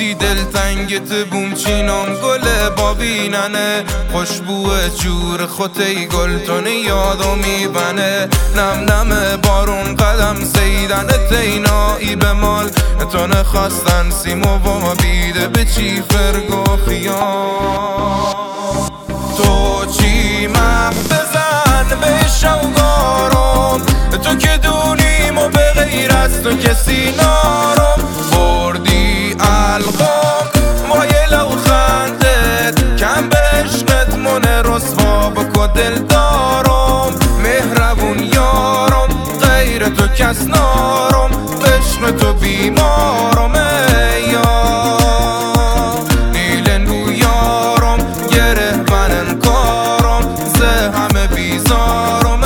وقتی دلتنگت بوم چینم گل بابیننه خوشبوه جور خطی گلتون یادو میبنه نم نم بارون قدم سیدن تینایی به مال تونه خواستن سیمو و بیده به چی فرگو خیام تو چی مح بزن به شوگارم تو که دونیم و به غیر از تو کسی نارم بردی القام مایه لوخندت کم به عشقت من رسوا بکو دل دارم مهربون یارم غیر تو کس نارم عشق تو بیمارم یار نیلن رو یارم گره بنن کارم زه همه بیزارم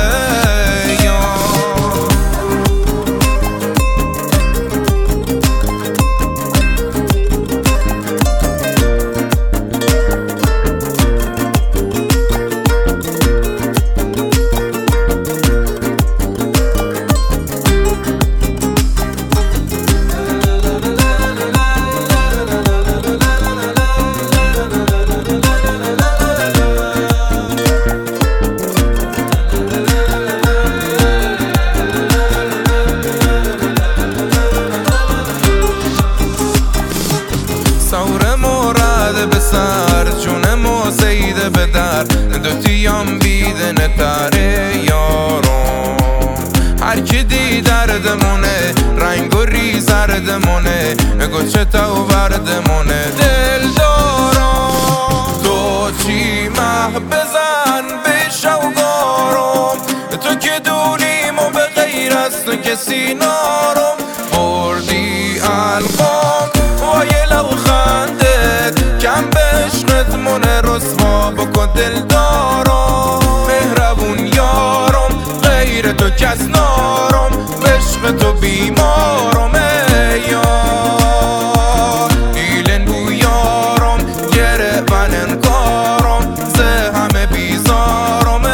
سور مورد به سر جون موزیده به در دوتیم بیده نتره یارم هر کی دی دردمونه رنگ و ریز زردمونه گوچه تو وردمونه دل دارم تو چی مح بزن به شوگارم تو که دونیم و به غیر از تو کسی نارم بردی القام وای لوخندت کم به عشقت من رسوا بکن دل دارم مهربون یارم غیر تو کس نارم عشق تو بیمارم یار دیلن رو یارم گره بنن کارم زه همه بیزارم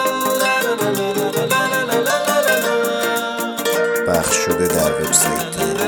پخش شده در وبسایت